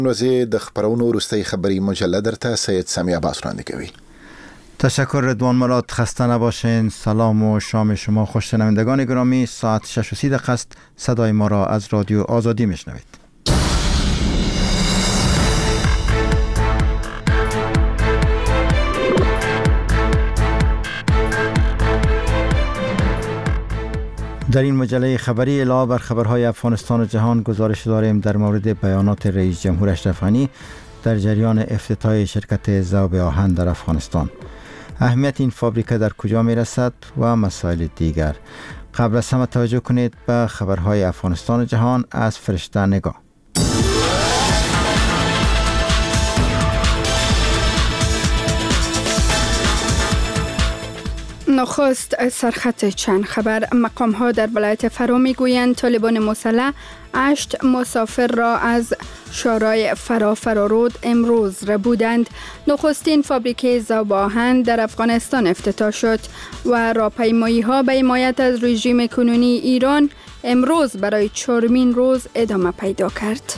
وزیر د خبرونو وروستۍ خبری مجله درته سید سمی عباس وړاندې کوي. تشکر رضوان مراد. خسته نباشین. سلام و شام شما خوش شنوندگان گرامی. ساعت 6:30 است. صدای ما را از رادیو آزادی میشنوید. در این مجله خبری علاوه بر خبرهای افغانستان و جهان گزارش داریم در مورد بیانات رئیس جمهور اشرف غنی در جریان افتتاح شرکت ذوب آهن در افغانستان، اهمیت این فابریکه در کجا می رسد و مسائل دیگر. قبل از همه توجه کنید به خبرهای افغانستان و جهان از فرشته نگاه. نخست سرخط چند خبر. مقام ها در ولایت فرا می گویند طالبان مسلح 8 مسافر را از شورای فرارود امروز ربودند. نخستین فابریکه ذوب آهن در افغانستان افتتاح شد و راهپیمایی ها به حمایت از رژیم کنونی ایران امروز برای 4مین روز ادامه پیدا کرد.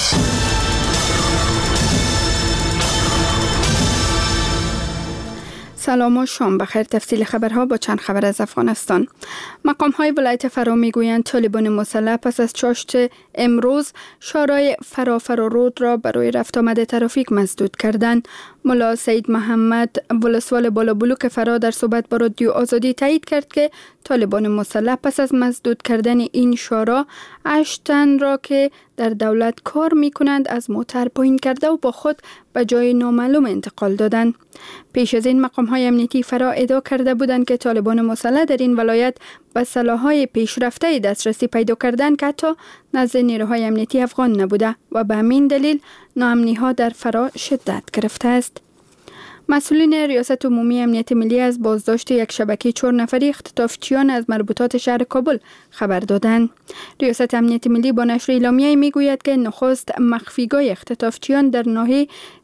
سلام و شام بخیر. تفصیل خبرها با چند خبر از افغانستان. مقام های ولایت فرا میگویند طالبان مسلح پس از چاشت امروز شورای فرارود را برای رفت آمد ترافیک مسدود کردند. ملا سید محمد ولسوال بالابلوک فرا در صحبت با رادیو آزادی تایید کرد که طالبان مسلح پس از مسدود کردن این شورا 8 تن را که در دولت کار می کنند از موتر پایین کرده و با خود به جای نامعلوم انتقال دادند. پیش از این مقام های امنیتی فرا ادعا کرده بودند که طالبان مسلح در این ولایت به سلاح‌های پیشرفته دسترسی پیدا کردند که حتی نزد نیروهای امنیتی افغان نبوده و به همین دلیل ناامنی‌ها در فرا شدت گرفته است. مسئولین ریاست عمومی امنیت ملی از بازداشت یک شبکه 4 نفری اختطافچیان از مربوطات شهر کابل خبر دادند. ریاست امنیت ملی با نشر اعلامیه‌ای میگوید که نخست مخفیگاه اختطافچیان در ناحیه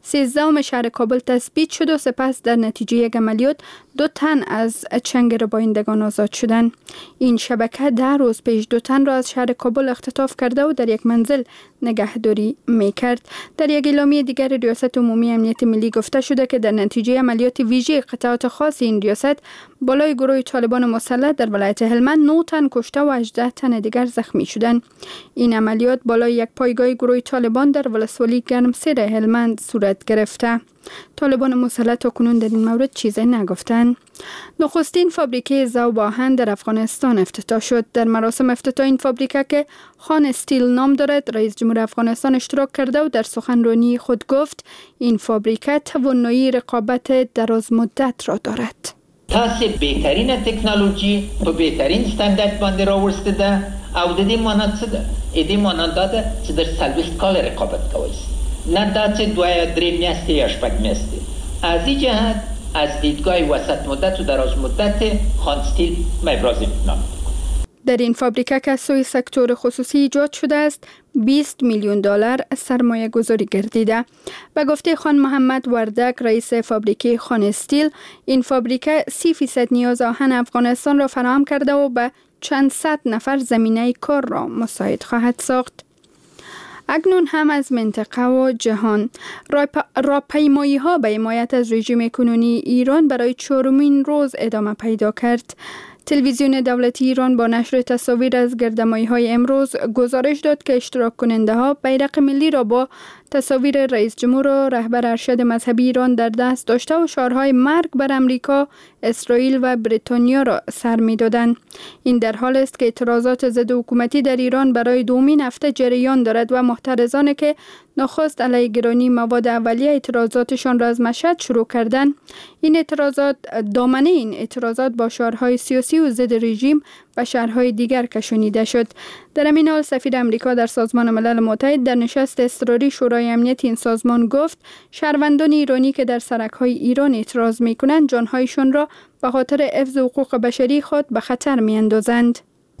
13 شهر کابل تثبیت شد و سپس در نتیجه یک عملیات 2 تن از چنگ ربایندگان آزاد شدند. این شبکه 10 روز پیش 2 تن را از شهر کابل اختطاف کرده و در یک منزل نگهداری میکرد. در یک اعلامیه دیگر ریاست عمومی امنیت ملی گفته شده که در نتیجه عملیات ویژه قطعات خاص این ریاست بالای گروه طالبان مسلح در ولایت هلمند 9 تن کشته و 18 تن دیگر زخمی شدند. این عملیات بالای یک پایگاه گروه طالبان در ولسوالی گرمسیر هلمند صورت گرفته. طالبان مسلح تاکنون در این مورد چیزی نگفتند. نخستین فابریکه ذوب آهن در افغانستان افتتاح شد. در مراسم افتتاح این فابریکه که خان استیل نام دارد، رئیس جمهور افغانستان اشتراک کرده و در سخنرانی خود گفت این فابریکه توانایی رقابت دراز مدت را دارد. تاسو بهترین تکنولوژی په بهترین ستاندرد باندې راوړسته ده او د دې مانند څه ده؟ دې مانند ده چې د 40 کال رقابت کوي، نه دا چې 2-3 میاشتې یا 8 میاشتې. از این جهت از دیدگاه وسط مدت و دراز مدت خان استیل ابراز اطمینان. در این فابریکه که از سوی سکتور خصوصی ایجاد شده است 20 میلیون دلار سرمایه گذاری گردیده. به گفته خان محمد وردک رئیس فابریکه خان استیل، این فابریکه 30% نیاز آهن افغانستان را فراهم کرده و به چند صد نفر زمینه کار را مساعد خواهد ساخت. اکنون هم از منطقه و جهان. راهپیمایی ها به حمایت از رژیم کنونی ایران برای 4مین روز ادامه پیدا کرد. تلویزیون دولتی ایران با نشر تصاویر از گردمایی‌های امروز گزارش داد که اشتراک کننده ها بیرق ملی را با تصاویر رئیس جمهور و رهبر ارشد مذهبی ایران در دست داشته و شعارهای مرگ بر امریکا، اسرائیل و بریتانیا را سر می‌دادند. این در حال است که اعتراضات ضد حکومتی در ایران برای 2مین هفته جریان دارد و محترضانی که نخست علیه گرانی مواد اولیه اعتراضاتشان را از مشهد شروع کردند. دامنه این اعتراضات با شعارهای سیاسی و ضد رژیم و شهرهای دیگر کشانیده شد. در همین حال سفیر امریکا در سازمان ملل متحد در نشست اضطراری شورای امنیت این سازمان گفت شهروندان ایرانی که در سرک‌های ایران اعتراض می‌کنند جان‌هایشان را به خاطر حفظ حقوق بشری خود به خطر می‌اندازند.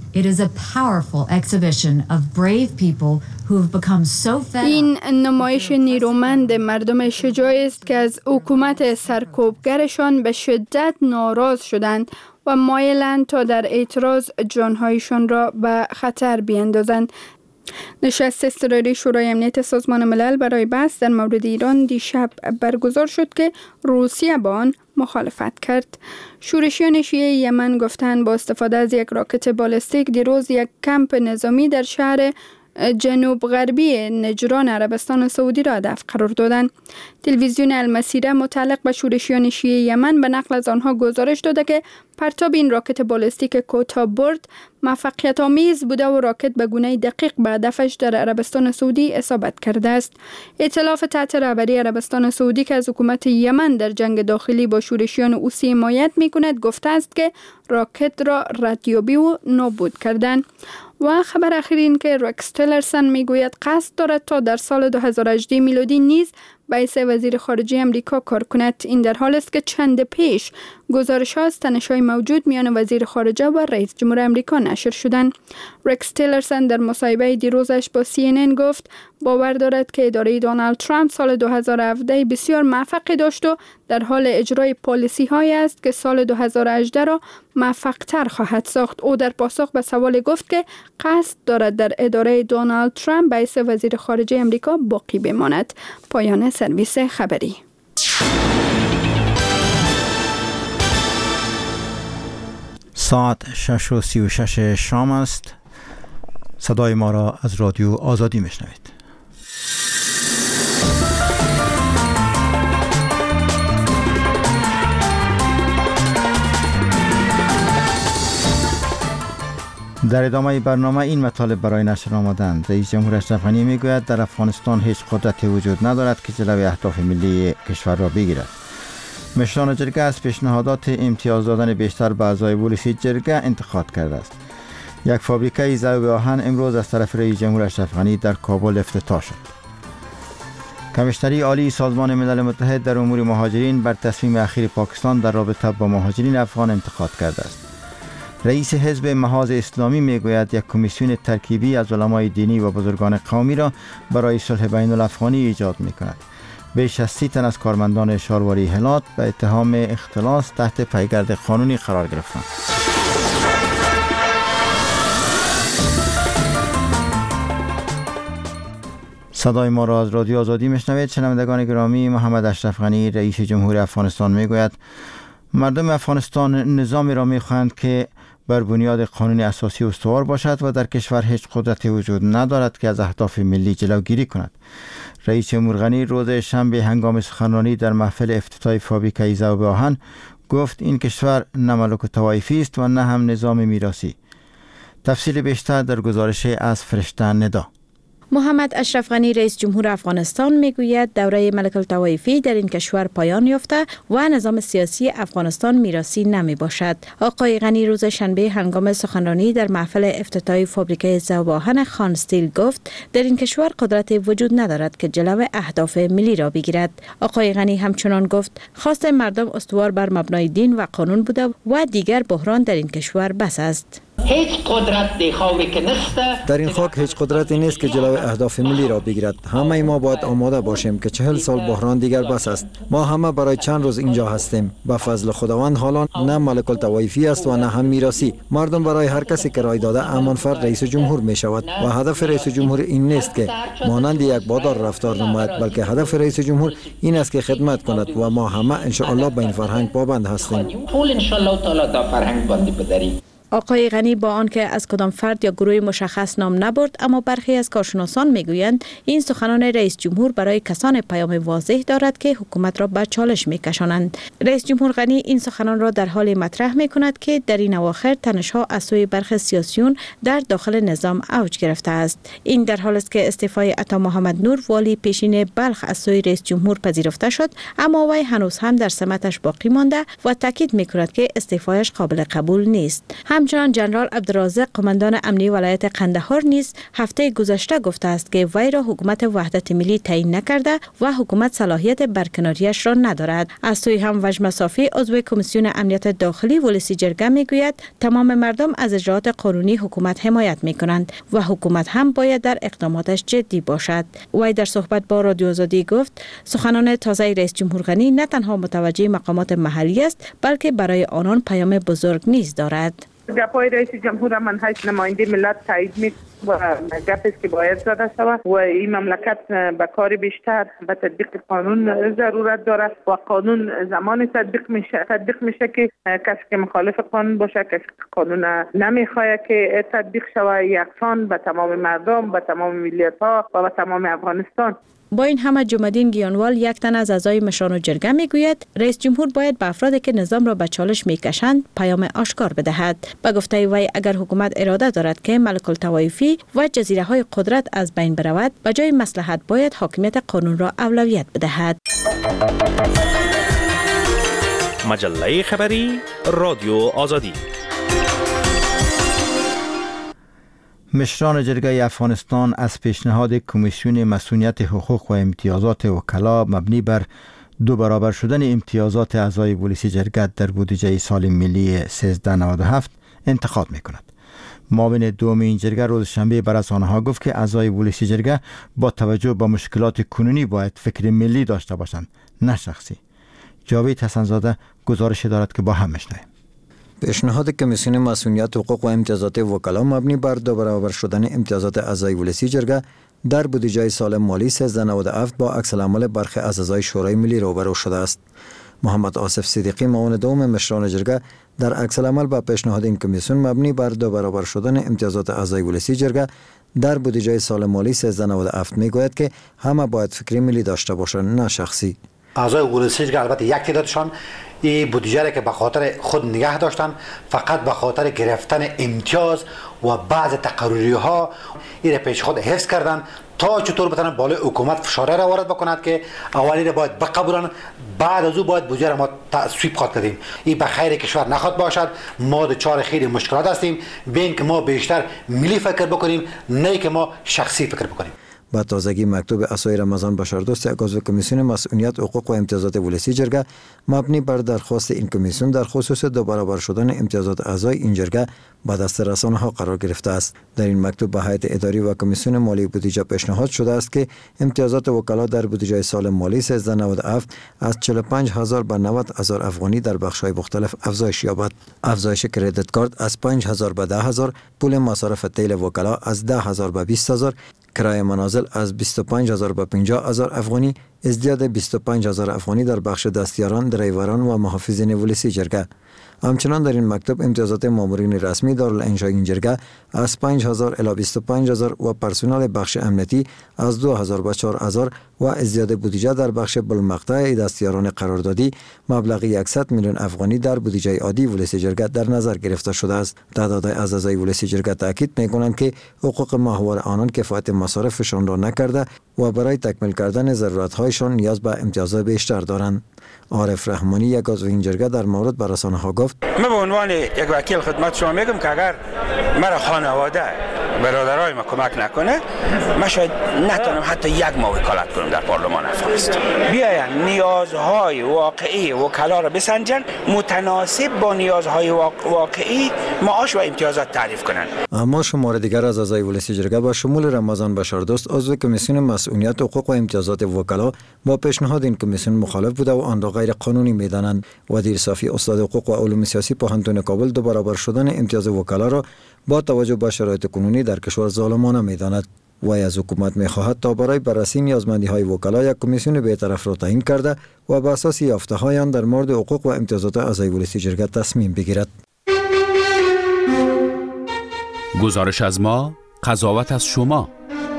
این نمایش نیرومند مردم شجاع است که از حکومت سرکوبگرشان به شدت ناراض شدند و مایلند تا در اعتراض جانهایشان را به خطر بیندازند. نشست اضطراری شورای امنیت سازمان ملل برای بحث در مورد ایران دیشب برگزار شد که روسیه با آن مخالفت کرد. شورشیان شیعه یمن گفتند با استفاده از یک راکت بالستیک دیروز یک کمپ نظامی در شهر جنوب غربی نجران عربستان سعودی را هدف قرار دادند. تلویزیون المسیره متعلق به شورشیان شیعه یمن به نقل از آنها گزارش داده که پرتاب این راکت بالستیک کوتاه برد موفقیت آمیز بوده و راکت به گونه دقیق به هدفش در عربستان سعودی اصابت کرده است. ائتلاف تحت رهبری عربستان سعودی که از حکومت یمن در جنگ داخلی با شورشیان حوثی حمایت می‌کند گفته است که راکت را ردیابی و نابود کردند. و خبر اخیر این که رکس تیلرسن میگوید قصد دارد تا در سال 2018 میلادی نیز به حیث وزیر خارجه امریکا کار کند. این در حال است که چند پیش گزارش‌ها از تنش‌های موجود میان وزیر خارجه و رئیس جمهور امریکا نشر شدند. رکس تیلرسن در مصاحبه دیروزش با CNN گفت باور دارد که اداره دونالد ترامپ سال 2017 بسیار موفقی داشت و در حال اجرای پالیسی‌هایی است که سال 2018 را موفق‌تر خواهد ساخت. او در پاسخ به سوال گفت که قصد دارد در اداره دونالد ترامپ به حیث وزیر خارجه امریکا باقی بماند. پایان سرویس خبری. ساعت 6:36 شام است. صدای ما را از رادیو آزادی میشنوید. در ادامه برنامه این مطالب برای نشر آمدند. رئیس جمهور اشرف غنی میگوید در افغانستان هیچ قدرتی وجود ندارد که جلوی اهداف ملی کشور را بگیرد. مشران جرگه از پیشنهادات امتیاز دادن بیشتر به اعضای پلیسی جرگه انتقاد کرده است. یک فابریکه ذوب آهن امروز از طرف رئیس جمهور اشرف غنی در کابل افتتاح شد. کمیشنری عالی سازمان ملل متحد در امور مهاجرین بر تصمیم اخیر پاکستان در رابطه با مهاجرین افغان انتقاد کرده است. رئیس حزب محاذ اسلامی میگوید یک کمیسیون ترکیبی از علمای دینی و بزرگان قومی را برای صلح بین الافغانی ایجاد میکند. بیش از 30 تن از کارمندان شارواری هلات به اتهام اختلاس تحت پیگرد قانونی قرار گرفتند. صدای ما را از رادیو آزادی میشنوید. شنوندگان گرامی، محمد اشرف غنی رئیس جمهور افغانستان میگوید مردم افغانستان نظامی را میخواهند که بر بنیاد قانون اساسی استوار باشد و در کشور هیچ قدرتی وجود ندارد که از اهداف ملی جلوگیری کند. رئیس جمهور غنی روز شنبه هنگام سخنرانی در محفل افتتاح فابریکه ذوب آهن گفت این کشور نه ملک طوایفی است و نه هم نظام میراثی. تفصیل بیشتر در گزارش از فرشته ندا. محمد اشرف غنی رئیس جمهور افغانستان میگوید دوره ملک الطوایفی در این کشور پایان یافته و نظام سیاسی افغانستان میراثی نمی باشد. آقای غنی روز شنبه هنگام سخنرانی در محفل افتتاح فابریکه ذوب آهن خان استیل گفت در این کشور قدرتی وجود ندارد که جلو اهداف ملی را بگیرد. آقای غنی همچنان گفت خواست مردم استوار بر مبنای دین و قانون بوده و دیگر بحران در این کشور بس است. هیچ قدرت دیخواهی که نیست. در این خاک هیچ قدرتی نیست که جلوی اهداف ملی را بگیرد. همه ما باید آماده باشیم که 40 سال بحران دیگر بس است. ما همه برای چند روز اینجا هستیم. به فضل خداوند حالا نه ملک الطوایفی است و نه هم میراثی. مردم برای هر کسی که رای داده امان فرد رئیس جمهور می شود و هدف رئیس جمهور این نیست که مانند یک بادار رفتار نماید، بلکه هدف رئیس جمهور این است که خدمت کند و ما همه ان شاء الله به این فرهنگ پابند هستیم. ان شاء الله تعالی دا فرهنگ باندې بدریم. آقای غنی با آنکه از کدام فرد یا گروه مشخص نام نبرد، اما برخی از کارشناسان میگویند این سخنان رئیس جمهور برای کسان پیام واضح دارد که حکومت را به چالش میکشانند. رئیس جمهور غنی این سخنان را در حال مطرح میکند که در این اواخر تنش‌ها از سوی برخی سیاسیون در داخل نظام اوج گرفته است. این در حالی است که استعفای عطا محمد نور والی پیشین بلخ از سوی رئیس جمهور پذیرفته شد، اما وی هنوز هم در سمتش باقی مانده و تاکید میکند که استعفایش قابل قبول نیست. همچنان جنرال عبدالرازق قماندان امنی ولایت قندهار نیز هفته گذشته گفته است که وی را حکومت وحدت ملی تعیین نکرده و حکومت صلاحیت برکناریش را ندارد. از سوی هم وجم صافی عضو کمیسیون امنیت داخلی ولسی جرگه میگوید تمام مردم از اجرات قانونی حکومت حمایت میکنند و حکومت هم باید در اقداماتش جدی باشد. وی در صحبت با رادیو آزادی گفت سخنان تازه رئیس جمهور غنی نه تنها متوجه مقامات محلی است، بلکه برای آنان پیام بزرگ نیز دارد. گپای رئیس جمهور من هیچ نماینده ملت تایید و گپی که باید زده شود و این مملکت به کار بیشتر به تطبیق قانون ضرورت داره و قانون زمانی تطبیق میشه که کسی که مخالف قانون باشه، کسی که قانون نمیخواد که تطبیق شود، یکسان به تمام مردم، به تمام ملیت‌ها و به تمام افغانستان. با این همه جمع‌الدین گیانوال، یک تن از اعضای مشران جرگه میگوید رئیس جمهور باید به افرادی که نظام را به چالش میکشند پیام آشکار بدهد. به گفته وی اگر حکومت اراده دارد که ملک الطوایفی و جزیره های قدرت از بین برود، به جای مصلحت باید حاکمیت قانون را اولویت بدهد. مجله خبری رادیو آزادی. مشران جرگه افغانستان از پیشنهاد کمیسیون مسئولیت حقوق و امتیازات وکلا مبنی بر 2 برابر شدن امتیازات اعضای پلیسی جرگه در بودجه سال ملی 1397 انتقاد می‌کند. معاون دوم این جرگه روز شنبه بر از آنها گفت که اعضای پلیسی جرگه با توجه به مشکلات کنونی باید فکر ملی داشته باشند، نه شخصی. جاوید حسن‌زاده گزارش دارد که با هم میشنویم. پیشنهاد کمیسیون مسئولیت حقوق و امتیازات وکلا مبنی بر 2 برابر شدن امتیازات اعضای پلیسی جرگه در بودجه سال مالی 1397 با عکس‌العمل برخی از اعضای شورای ملی روبرو شده است. محمد آصف صدیقی معاون دوم مشران جرگه در عکس‌العمل با پیشنهاد این کمیسیون مبنی بر 2 برابر شدن امتیازات اعضای پلیسی جرگه در بودجه سال مالی 1397 میگوید که همه باید فکر ملی داشته باشند، نه شخصی. اعضای پلیسی جرگه البته یک تعدادشان این بودجه را که به خاطر خود نگه داشتن، فقط به خاطر گرفتن امتیاز و بعض تقرری ها این را پیش خود حفظ کردن تا چطور بتونن بالای حکومت فشار را وارد بکنند که اولی را باید بقبولن، بعد از او باید بودجه را ما تصویب خواهد کردیم. این به خیر کشور نخواد باشد. ما دچار خیلی مشکلات هستیم. بین که ما بیشتر ملی فکر بکنیم، نه که ما شخصی فکر بکنیم. با تازگی مکتوب اسای رمضان بشاردوست یک عضو کمیسیون مسئولیت حقوق و امتیازات پلیسی جرگه مبنی بر درخواست این کمیسیون در خصوص 2 برابر شدن امتیازات اعضای این جرگه به دست رسانه‌ها قرار گرفته است. در این مکتوب به هیئت اداری و کمیسیون مالی بودجه پیشنهاد شده است که امتیازات وکلا در بودجه سال مالی 1397 از 45,000 به 90,000 افغانی در بخش‌های مختلف افزایش یابد. افزایش کردیت کارت از 5,000 به 10,000، پول مصارف تیل وکلا از 10,000 به 20,000، کرایه منازل از 25,000 به 50,000 افغانی، ازدیاد 25,000 افغانی در بخش دستیاران، دریوران و محافظین پلیسی جرگه. همچنان در این مکتوب امتیازات مامورین رسمی دارالانشاء این جرگه از 5,000 الی 25,000 و پرسنل بخش امنیتی از 2,000 به 4,000 و ازدیاد بودجه در بخش بلمقطع دستیاران قراردادی مبلغ 100 میلیون افغانی در بودجه عادی پلیسی جرگه در نظر گرفته شده است. تعداد اعضای پلیسی جرگه تاکید می‌کنند که حقوق ماهوار آنان کفایت مصارفشان را نکرده و برای تکمیل کردن ضرورت‌هایشان نیاز به امتیازات بیشتر دارند. عارف رحمانی یک عضو این جرگه در مورد به رسانه‌ها گفت: من به عنوان یک وکیل خدمت شما میگم که اگر مرا خانواده برادرای ما کمک نکنه، من شاید نتونم حتی یک ماه وکالت کنم در پارلمان افغانستان. بیاین نیازهای واقعی وکلا را بسنجن، متناسب با نیازهای واقعی معاش و امتیازات تعریف کنند. اما شمار دیگر از اعضای پلیسی جرگه با شمول رمضان بشاردوست عضو کمیسیون مسئولیت حقوق و امتیازات وکلا با پیشنهاد این کمیسیون مخالف بوده و آن را غیر قانونی می‌دانند. ودیر صافی استاد حقوق و علوم سیاسی پوهنتون کابل 2 برابر شدن امتیاز وکلا را با توجه به شرایط کنونی در کشور ظالمانه می‌داند. وی از حکومت می‌خواهد تا برای بررسی نیازمندی‌های وکلا یک کمیسیون بی‌طرف را تعیین کرده و بر اساس یافته‌های آن در مورد حقوق و امتیازات اعضای پلیسی جرگه تصمیم بگیرد. گزارش از ما، قضاوت از شما.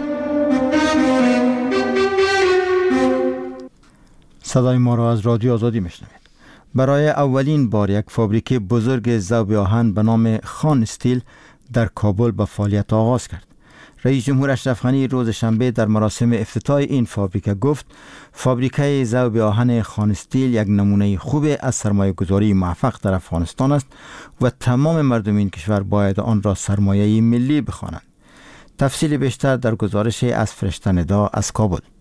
صدای ما را از رادیو آزادی میشنوید. برای اولین بار یک فابریکه بزرگ ذوب آهن به نام خان استیل در کابل به فعالیت آغاز کرد. رئیس جمهور اشرف غنی روز شنبه در مراسم افتتاح این فابریکه گفت فابریکه ذوب آهن خان استیل یک نمونه خوب از سرمایه‌گذاری موفق در افغانستان است و تمام مردم این کشور باید آن را سرمایه ملی بخوانند. تفصیل بیشتر در گزارش از فرشته ندا از کابل.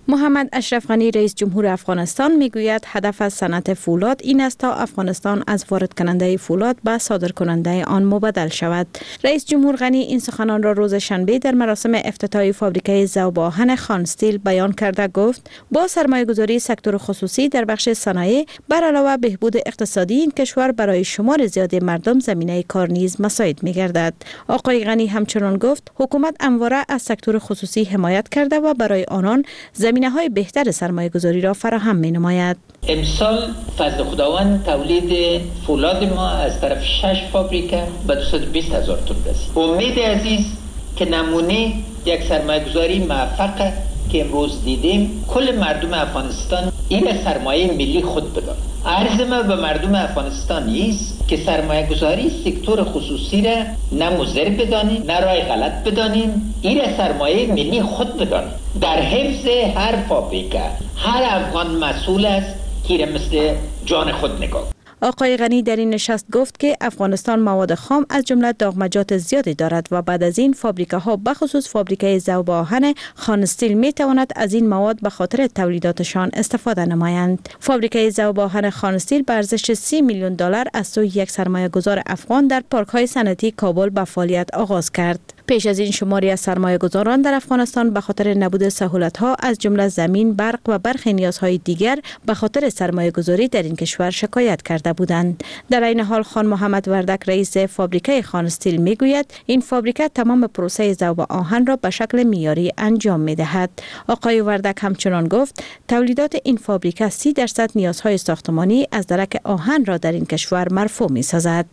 محمد اشرف غنی رئیس جمهور افغانستان میگوید هدف از صنعت فولاد این است تا افغانستان از وارد کننده فولاد به صادر کننده آن مبدل شود. رئیس جمهور غنی این سخنان را روز شنبه در مراسم افتتاحی فابریکه ذوب آهن خان استیل بیان کرده گفت با سرمایه‌گذاری سکتور خصوصی در بخش صنایع بر علاوه بهبود اقتصادی این کشور برای شمار زیاد مردم زمینه کار نیز مساعد می‌گردد. آقای غنی همچنان گفت حکومت همواره از سکتور خصوصی حمایت کرده و برای آنان زمینه‌های بهتر سرمایه‌گذاری را فراهم می‌نماید. امسال فضل خداوند تولید فولاد ما از طرف 6 فابریکه به 220,000 تن رسید. امید عزیز که نمونه یک سرمایه‌گذاری موفق که امروز دیدیم کل مردم افغانستان این سرمایه ملی خود بدان. عرض ما به مردم افغانستان است که سرمایه گذاری سکتور خصوصی را نه مضر بدانیم نه راه غلط بدانیم، این سرمایه ملی خود بدانیم. در حفظ هر فابریکه هر افغان مسئول است که مثل جان خود نگاه. آقای غنی در این نشست گفت که افغانستان مواد خام از جمله داغمجات زیادی دارد و بعد از این فابریکه ها بخصوص فابریکه ذوب آهن خان استیل می تواند از این مواد به خاطر تولیداتشان استفاده نمایند. فابریکه ذوب آهن خان استیل به ارزش 30 میلیون دلار از سوی یک سرمایه‌گذار افغان در پارک های صنعتی کابل به فعالیت آغاز کرد. پیش از این شماری از سرمایه‌گذاران در افغانستان به خاطر نبود سهولت‌ها از جمله زمین، برق و برخی نیازهای دیگر به خاطر سرمایه‌گذاری در این کشور شکایت کرده بودند. در این حال خان محمد وردک رئیس فابریکه خان استیل میگوید این فابریکه تمام پروسه ذوب آهن را به شکل معیاری انجام می‌دهد. آقای وردک همچنان گفت تولیدات این فابریکه 30% نیازهای ساختمانی از درک آهن را در این کشور مرفوع می‌سازد.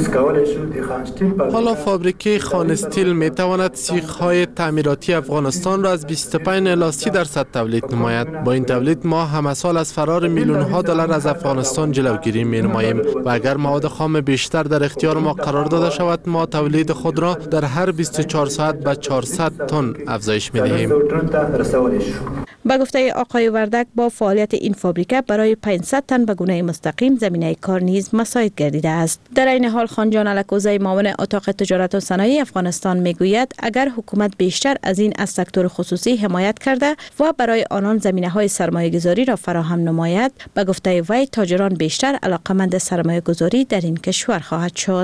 حالا فابریکه خان استیل می تواند سیخ‌های تعمیراتی افغانستان را از 25 الی 30% تولید نماید. با این تولید ما همه سال از فرار میلیون‌ها دلار از افغانستان جلوگیری می نماییم و اگر مواد خام بیشتر در اختیار ما قرار داده شود ما تولید خود را در هر 24 ساعت به 400 تن افزایش می دهیم. با گفته آقای وردک با فعالیت این فابریکه برای 500 تن به گونه مستقیم زمینه کار نیز مساعد گردیده است. در این حال خانجان الکوزی معاون اتاق تجارت و صنایع افغانستان میگوید اگر حکومت بیشتر از این از سکتور خصوصی حمایت کرده و برای آنان زمینه‌های سرمایه‌گذاری را فراهم نماید، به گفته وی تاجران بیشتر علاقمند سرمایه‌گذاری در این کشور خواهد شد.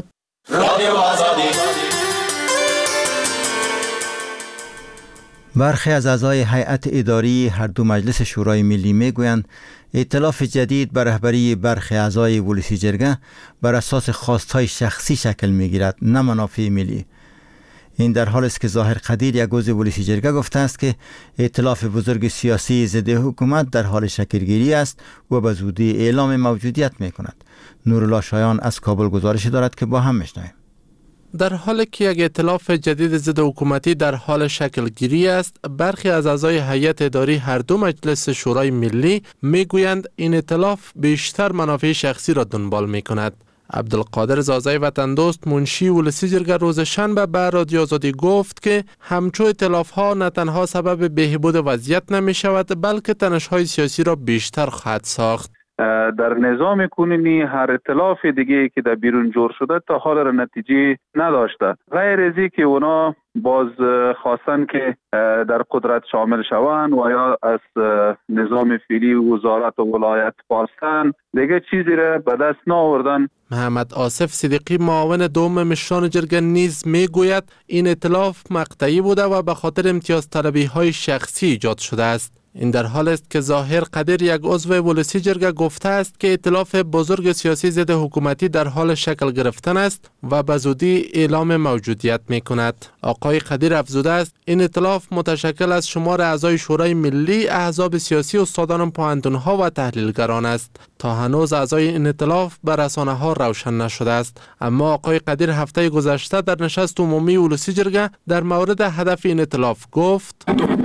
برخی از اعضای هیئت اداری هر دو مجلس شورای ملی میگویند ائتلاف جدید بر رهبری برخی اعضای ولسی جرگه بر اساس خواستهای شخصی شکل میگیرد نه منافع ملی. این در حالی است که ظاهر قدیر یک عضو ولسی جرگه گفته است که ائتلاف بزرگ سیاسی ضد حکومت در حال شکلگیری است و به زودی اعلام موجودیت میکند. نورالله شایان از کابل گزارش دارد که با هم میشنویم. در حالی که یک ائتلاف جدید ضد حکومتی در حال شکل گیری است، برخی از اعضای هیئت اداری هر دو مجلس شورای ملی میگویند این ائتلاف بیشتر منافع شخصی را دنبال میکند. عبدالقادر زازای وطن دوست منشی ولسی جرگه روز شنبه به رادیو آزادی گفت که همچو ائتلاف ها نه تنها سبب بهبود وضعیت نمی شود بلکه تنش های سیاسی را بیشتر خواهد ساخت. در نظام کنونی هر ائتلاف دیگه که در بیرون جور شده تا حال را نتیجه نداشته، غیر از این که اونا باز خواستن که در قدرت شامل شوند و یا از نظام فعلی وزارت و ولایت پاستن دیگه چیزی را به دست نآوردن. محمد آصف صدیقی معاون دوم مشران جرگه نیز میگوید این ائتلاف مقطعی بوده و به خاطر امتیاز طلبی های شخصی ایجاد شده است. این در حال است که ظاهر قدیر یک عضو ولسی جرگه گفته است که ائتلاف بزرگ سیاسی ضد حکومتی در حال شکل گرفتن است و به زودی اعلام موجودیت می کند. آقای قدیر افزوده است این ائتلاف متشکل از شمار اعضای شورای ملی، احزاب سیاسی، استادان پوهنتون‌ها و تحلیلگران است. تا هنوز اعضای این ائتلاف به رسانه‌ها روشن نشده است. اما آقای قدیر هفته گذشته در نشست عمومی ولسی جرگه در مورد هدف این ائتلاف گفت: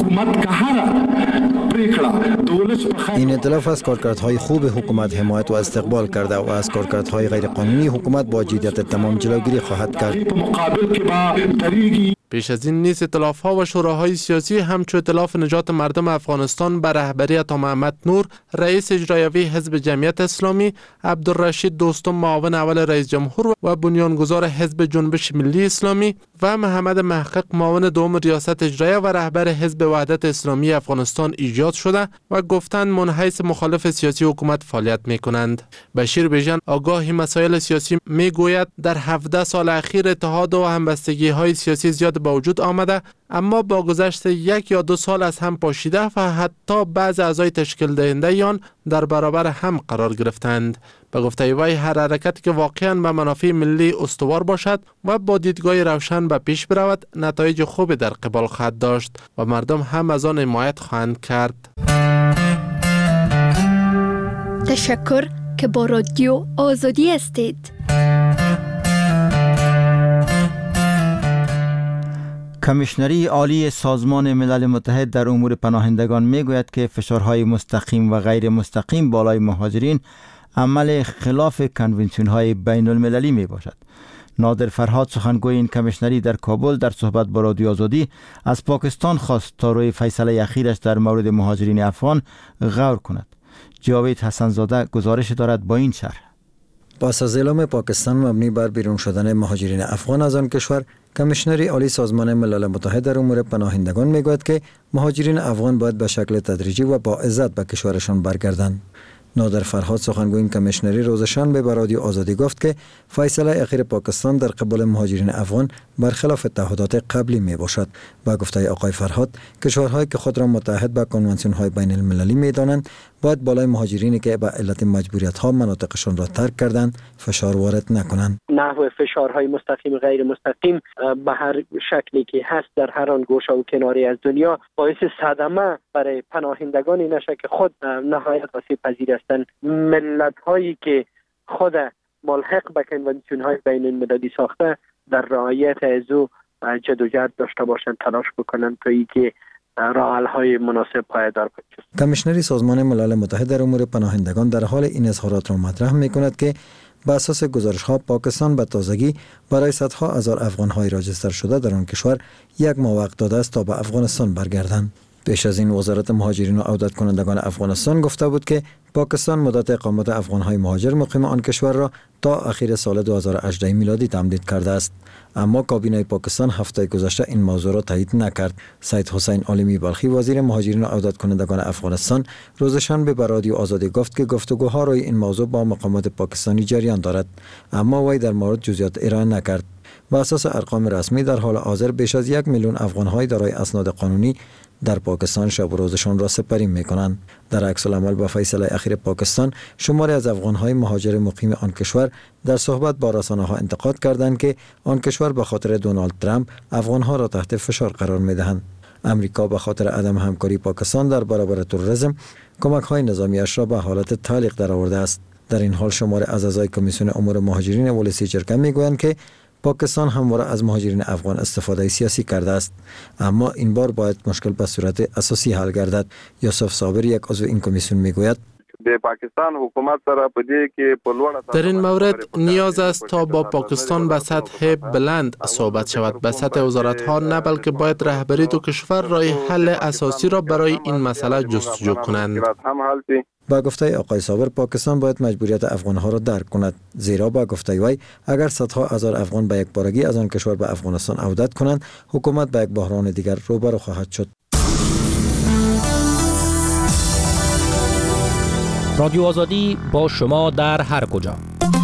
این ائتلاف از کارکردهای خوب حکومت حمایت و استقبال کرده و از کارکردهای غیرقانونی حکومت با جدیت تمام جلوگیری خواهد کرد. پیش از این نیز ائتلاف‌ها و شوراهای سیاسی همچون ائتلاف نجات مردم افغانستان به رهبری عطا محمد نور رئیس اجرایی حزب جمعیت اسلامی، عبدالرشید دوستم معاون اول رئیس جمهور و بنیانگذار حزب جنبش ملی اسلامی و محمد محقق معاون دوم ریاست اجرایی و رهبر حزب وحدت اسلامی افغانستان ایجاد شده و گفتند منحیث مخالف سیاسی حکومت فعالیت می‌کنند. بشیر بیژن آگاهی مسائل سیاسی میگوید در 17 سال اخیر اتحاد و همبستگی‌های سیاسی زیاد به وجود آمده، اما با گذشت 1 یا 2 سال از هم پاشیده و حتی بعض اعضای تشکیل دهنده آن در برابر هم قرار گرفتند. به گفته وی هر حرکتی که واقعاً به منافع ملی استوار باشد و با دیدگاه روشن به پیش برود نتایج خوبی در قبال خواهد داشت و مردم هم از آن حمایت خواهند کرد. تشکر که با رادیو آزادی هستید. کمیشنری عالی سازمان ملل متحد در امور پناهندگان میگوید که فشارهای مستقیم و غیر مستقیم بالای مهاجرین عمل خلاف کنونسیون‌های بین المللی می باشد. نادر فرهاد سخنگوی این کمیشنری در کابل در صحبت با رادیو آزادی از پاکستان خواست تا روی فیصله اخیرش در مورد مهاجرین افغان غور کند. جاوید حسن‌زاده گزارش دارد با این شرح. پس از اعلام پاکستان مبنی بر بیرون شدن مهاجرین افغان از آن کشور، کمیشنری عالی سازمان ملل متحد در امور پناهندگان میگوید که مهاجرین افغان باید به شکل تدریجی و با عزت به کشورشان برگردند. نادر فرهاد سخنگوی این کمیشنری روز شنبه به رادیو آزادی گفت که فیصله اخیر پاکستان در قبال مهاجرین افغان برخلاف تعهدات قبلی می باشد. با گفته آقای فرهاد، کشورهایی که خود را متحد به کنوانسیون های بین المللی می دانند باید بالای مهاجرینی که به علت مجبوریت ها مناطقشان را ترک کردند فشار وارد نکنند. نحو فشارهای مستقیم غیر مستقیم به هر شکلی که هست در هر آن گوشه و کناری از دنیا باعث صدمه برای پناهندگانی نشه که خود نهایت آسیب پذیر هستند. ملت هایی که خود ملحق به کنوانسیون های بین المللی ساخته در رعایت از او جدوجهد داشته باشند، تلاش بکنند تا اینکه راه حل‌های مناسب پایدار باشد. کمیشنری سازمان ملل متحد در امور پناهندگان در حال این اظهارات را مطرح می‌کند که بر اساس گزارش‌ها پاکستان به تازگی برای صدها هزار افغان‌های راجستر شده در آن کشور یک ماه وقت داده است تا به افغانستان برگردند. پیش از این وزارت مهاجرین و عودت کنندگان افغانستان گفته بود که پاکستان مدت اقامت افغان‌های مهاجر مقیم آن کشور را تا اخیر سال 2018 میلادی تمدید کرده است. اما کابینه پاکستان هفته گذشته این موضوع را تایید نکرد. سید حسین عالمی بلخی وزیر مهاجرین و عودت کنندگان افغانستان روز شنبه به رادیو آزادی گفت که گفتگوها روی این موضوع با مقامات پاکستانی جریان دارد، اما وی در مورد جزئیات ارائه نکرد. با اساس ارقام رسمی در حال حاضر بیش از 1 میلیون افغان‌های دارای اسناد قانونی در پاکستان شب و روزشان را سپری می‌کنند. در عکس العمل با فیصله اخیر پاکستان، شماری از افغان‌های مهاجر مقیم آن کشور در صحبت با رسانه‌ها انتقاد کردند که آن کشور به خاطر دونالد ترامپ افغان‌ها را تحت فشار قرار می‌دهند. امریکا به خاطر عدم همکاری پاکستان در برابر تروریسم، کمک‌های نظامی‌اش را به حالت تعلیق درآورده است. در این حال شماری از اعضای کمیسیون امور مهاجرین ولسی جرگه می‌گویند که پاکستان همواره از مهاجرین افغان استفاده سیاسی کرده است، اما این بار باید مشکل به صورت اساسی حل گردد. یوسف صابر یک عضو این کمیسیون میگوید د پاکستان حکومت سره په دې کې په لوړه در این مورد نیاز است تا با پاکستان به سطح بلند صحبت شود، به سطح وزارت‌ها نه، بلکه باید رهبری دو کشور راه حل اساسی را برای این مسئله جستجو کنند. با گفته آقای صابر، پاکستان باید مجبوریت افغان‌ها را درک کند، زیرا با گفته وی اگر صدها هزار افغان به یک بارگی از آن کشور به افغانستان عودت کنند، حکومت به یک بحران دیگر روبرو خواهد شد. رادیو آزادی با شما در هر کجا.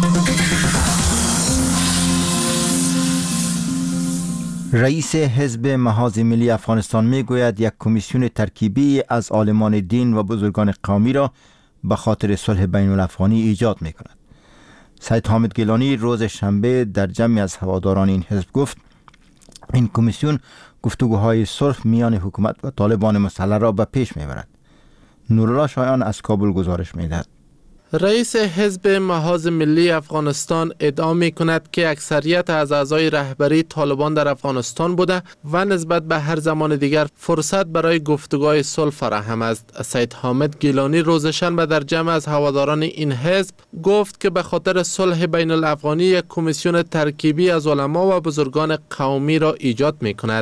رئیس حزب محاذ ملی افغانستان میگوید یک کمیسیون ترکیبی از عالمان دین و بزرگان قومی را به خاطر صلح بین الافغانی ایجاد میکند. سید حامد گیلانی روز شنبه در جمعی از هواداران این حزب گفت این کمیسیون گفتگوهای صلح میان حکومت و طالبان مسلح را به پیش میبرد. نورالله شایان از کابل گزارش میدهد. رئیس حزب محاذ ملی افغانستان ادعا می کند که اکثریت از اعضای رهبری طالبان در افغانستان بوده و نسبت به هر زمان دیگر فرصت برای گفتگوهای صلح فراهم است. سید حامد گیلانی روز شنبه در جمع از هواداران این حزب گفت که به خاطر صلح بین الافغانی یک کمیسیون ترکیبی از علما و بزرگان قومی را ایجاد می کند.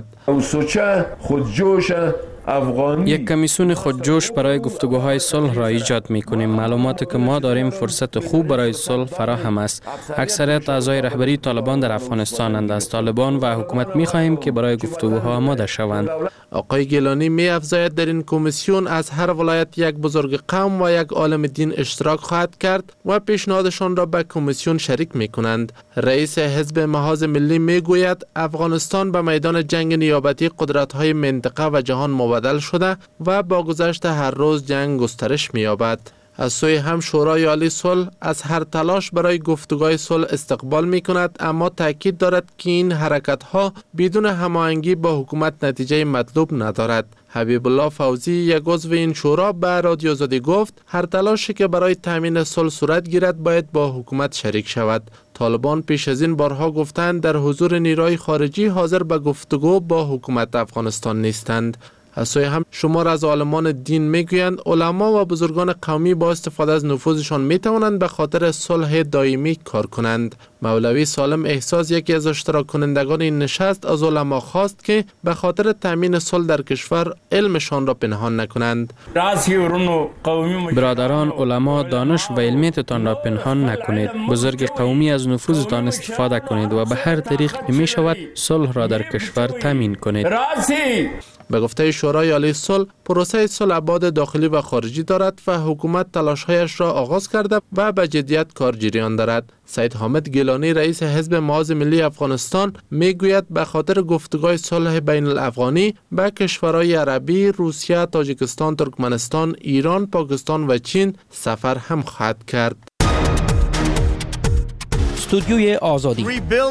یک کمیسیون خودجوش برای گفتگوهای صلح را ایجاد می‌کنیم. معلوماتی که ما داریم فرصت خوب برای صلح فراهم است. اکثریت اعضای رهبری طالبان در افغانستانند. از طالبان و حکومت می‌خواهیم که برای گفتگوها آماده شوند. آقای گیلانی می‌افزاید در این کمیسیون از هر ولایت یک بزرگ قوم و یک عالم دین اشتراک خواهد کرد و پیشنهادشان را به کمیسیون شریک می‌کنند. رئیس حزب محاذ ملی می‌گوید افغانستان به میدان جنگ نیابتی قدرت‌های منطقه و جهان مبادل شده و با گذشت هر روز جنگ گسترش می‌یابد. از سوی هم شورای عالی صلح از هر تلاش برای گفتگوهای صلح استقبال می‌کند، اما تاکید دارد که این حرکت‌ها بدون هماهنگی با حکومت نتیجه مطلوب ندارد. حبیب الله فوزی یک عضو این شورا به رادیو آزادی گفت هر تلاشی که برای تامین صلح صورت گیرد باید با حکومت شریک شود. طالبان پیش از این بارها گفتند در حضور نیروهای خارجی حاضر به گفتگو با حکومت افغانستان نیستند. از سوی هم شمار از عالمان دین میگویند علما و بزرگان قومی با استفاده از نفوذشان میتوانند به خاطر صلح دائمی کار کنند. مولوی سالم احساس یکی از اشتراک کنندگان این نشست از علما خواست که به خاطر تامین صلح در کشور علمشان را پنهان نکنند. برادران علما دانش و علمیتان را پنهان نکنید. بزرگ قومی از نفوذتان استفاده کنید و به هر طریق می شود صلح را در کشور تامین کنید. به گفته شورای عالی صلح پروسه صلح ابعاد داخلی و خارجی دارد و حکومت تلاش‌هایش را آغاز کرده و به جدیت کار جریان دارد. سید حامد گیلانی رئیس حزب محاذ ملی افغانستان میگوید به خاطر گفتگوهای صلح بین الافغانی به کشورهای عربی، روسیه، تاجیکستان، ترکمنستان، ایران، پاکستان و چین سفر هم خواهد کرد. استودیوی آزادی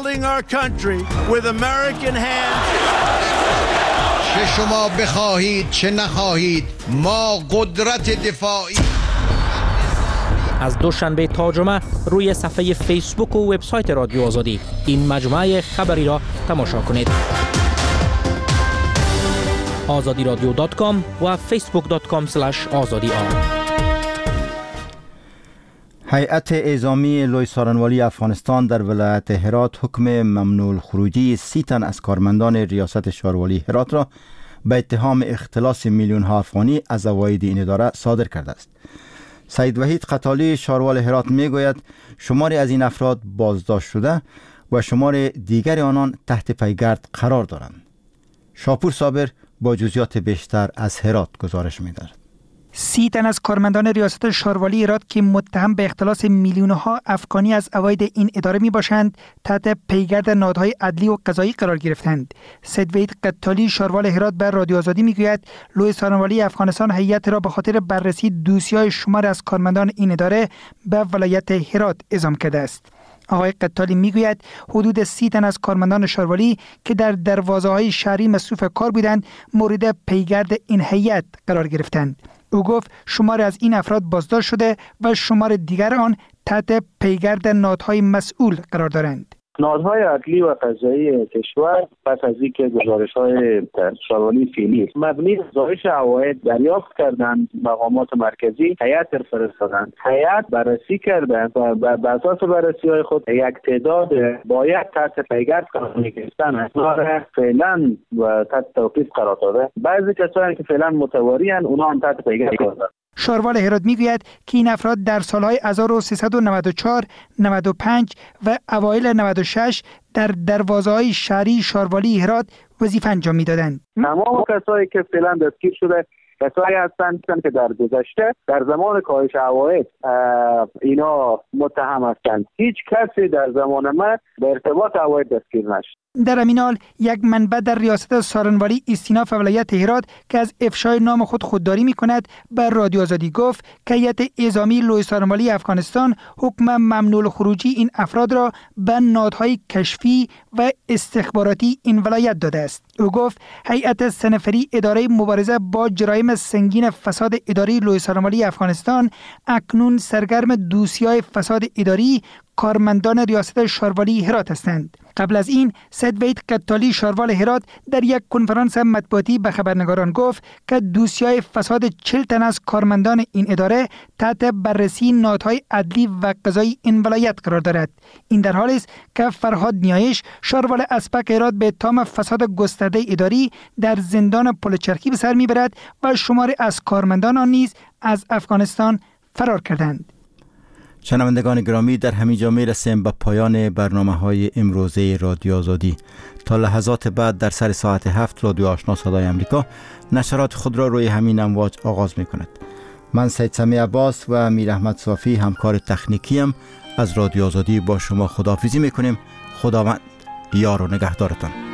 چه شما بخواهید چه نخواهید ما قدرت دفاعی. از دوشنبه تا جمعه روی صفحه فیسبوک و وبسایت رادیو آزادی این مجموعه خبری را تماشا کنید. azadiradio.com و facebook.com/azadi. هیئت اعزامی لوی سارنوالی افغانستان در ولایت هرات حکم ممنوع الخروجی 30 تن از کارمندان ریاست شاروالی هرات را به اتهام اختلاس میلیون ها افغانی از عواید این اداره صادر کرده است. سید وحید قتالی شاروال هرات میگوید شماری از این افراد بازداشت شده و شمار دیگر آنان تحت پیگرد قرار دارند. شاپور صابر با جزئیات بیشتر از هرات گزارش می‌دهد. 30 تن از کارمندان ریاست شاروالی هرات که متهم به اختلاس میلیون‌ها افغانی از عواید این اداره می باشند تحت پیگرد نهادهای عدلی و قضایی قرار گرفتند. سید وحید قتالی شاروال هرات بر رادیو آزادی میگوید لوی سارنوالی افغانستان هیئت را به خاطر بررسی دوسیه‌های شمار از کارمندان این اداره به ولایت هرات اعزام کرده است. آقای قتالی میگوید حدود 30 تن از کارمندان شاروالی که در دروازه‌های شهری مصروف کار بودند مورد پیگرد این هیئت قرار گرفتند. او گفت شمار از این افراد بازداشت شده و شمار دیگر آن تحت پیگرد نهادهای مسئول قرار دارند. نهادهای عدلی و قضایی کشور پس از اینکه گزارش‌های شاروالی فعلی مبنی گزارش عواید دریافت کردند، مقامات مرکزی هیئت فرستادند. هیئت بررسی کردند و بر اساس بررسی‌های خود یک تعداد باید تحت پیگرد قرار گرفتن اصلا فعلا و تحت توقیف قرار داده. بعضی کسانی که فعلا متواری اند اونها هم تحت پیگرد قرار دادند. شاروال هرات میگوید که این افراد در سالهای 1394، 95 و اوایل 96 در دروازه‌های شهری شاروالی هرات وظیفه انجام میدادند. تمام کسایی که فعلا دستگیر شده کسایی هستند که در گذشته در زمان کاهش عواید اینا متهم هستند. هیچ کسی در زمان ما به ارتباط عواید دستگیر نشد. در همین حال یک منبع در ریاست سارنوالی استیناف ولایت هرات که از افشای نام خود خودداری می‌کند بر رادیو آزادی گفت که هیئت اعزامی لوی سارنوالی افغانستان حکم ممنوع الخروجی این افراد را به نهادهای کشفی و استخباراتی این ولایت داده است. او گفت هیئت سنفری اداره مبارزه با جرایم سنگین فساد اداری لوی سارنوالی افغانستان اکنون سرگرم دوسیه فساد اداری کارمندان ریاست شاروالی هرات هستند. قبل از این سید وحید قتالی شاروال هرات در یک کنفرانس مطبوعاتی به خبرنگاران گفت که دوسیه فساد 40 تن از کارمندان این اداره تحت بررسی نهادهای عدلی و قضایی این ولایت قرار دارد. این در حالی است که فرهاد نیایش شاروال اسپک هرات به اتهام فساد گسترده اداری در زندان پلچرخی به سر میبرد و شماری از کارمندان آن نیز از افغانستان فرار کردند. شنوندگان گرامی، در همین جا میرسیم به پایان برنامه‌های امروزه رادیو آزادی. تا لحظات بعد در سر ساعت 7 رادیو آشنا صدای امریکا نشرات خود را روی همین امواج آغاز می‌کند. من سید سمیع عباس و میر احمد صافی همکار تکنیکیم از رادیو آزادی با شما خداحافظی می‌کنیم. خداوند یار و نگهدارتان.